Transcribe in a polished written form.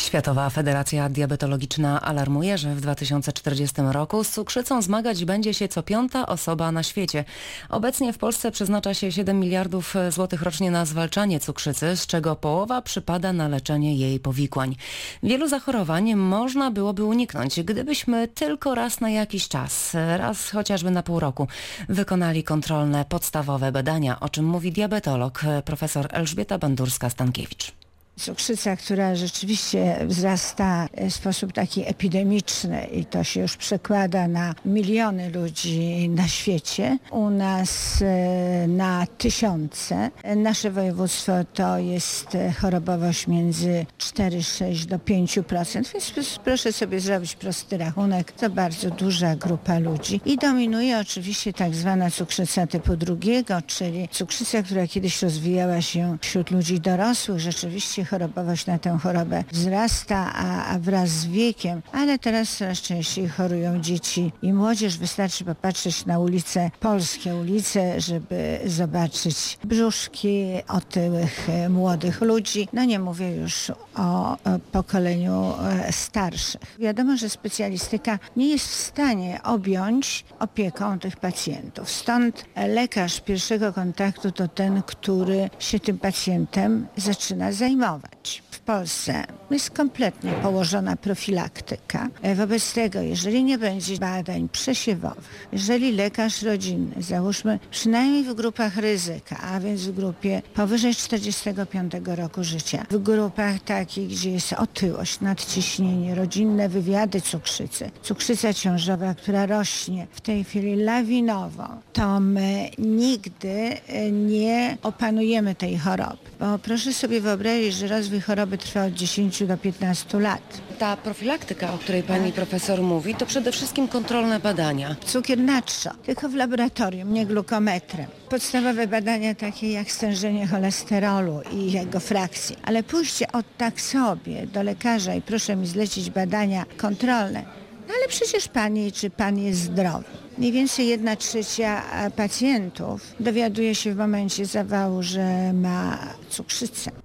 Światowa Federacja Diabetologiczna alarmuje, że w 2040 roku z cukrzycą zmagać będzie się co 5. osoba na świecie. Obecnie w Polsce przeznacza się 7 miliardów złotych rocznie na zwalczanie cukrzycy, z czego połowa przypada na leczenie jej powikłań. Wielu zachorowań można byłoby uniknąć, gdybyśmy tylko raz na jakiś czas, raz chociażby na pół roku, wykonali kontrolne, podstawowe badania, o czym mówi diabetolog profesor Elżbieta Bandurska-Stankiewicz. Cukrzyca, która rzeczywiście wzrasta w sposób taki epidemiczny i to się już przekłada na miliony ludzi na świecie. U nas na tysiące. Nasze województwo to jest chorobowość między 4,6 do 5%, więc proszę sobie zrobić prosty rachunek. To bardzo duża grupa ludzi. I dominuje oczywiście tak zwana cukrzyca typu 2, czyli cukrzyca, która kiedyś rozwijała się wśród ludzi dorosłych. Rzeczywiście chorobowość na tę chorobę wzrasta, a wraz z wiekiem, ale teraz coraz częściej chorują dzieci i młodzież. Wystarczy popatrzeć na ulice, polskie ulice, żeby zobaczyć brzuszki otyłych młodych ludzi. No nie mówię już o pokoleniu starszych. Wiadomo, że specjalistyka nie jest w stanie objąć opieką tych pacjentów. Stąd lekarz pierwszego kontaktu to ten, który się tym pacjentem zaczyna zajmować. W Polsce jest kompletnie położona profilaktyka. Wobec tego, jeżeli nie będzie badań przesiewowych, jeżeli lekarz rodzinny, załóżmy przynajmniej w grupach ryzyka, a więc w grupie powyżej 45 roku życia, w grupach takich, gdzie jest otyłość, nadciśnienie, rodzinne wywiady cukrzycy, cukrzyca ciążowa, która rośnie w tej chwili lawinowo, to my nigdy nie opanujemy tej choroby. Bo proszę sobie wyobrazić, że rozwój choroby trwa od 10 do 15 lat. Ta profilaktyka, o której pani profesor mówi, to przede wszystkim kontrolne badania. Cukier natrza, tylko w laboratorium, nie glukometrem. Podstawowe badania takie jak stężenie cholesterolu i jego frakcji. Ale pójście tak sobie do lekarza i proszę mi zlecić badania kontrolne, no ale przecież pani czy pan jest zdrowy. Mniej więcej 1/3 pacjentów dowiaduje się w momencie zawału, że ma cukrzycę.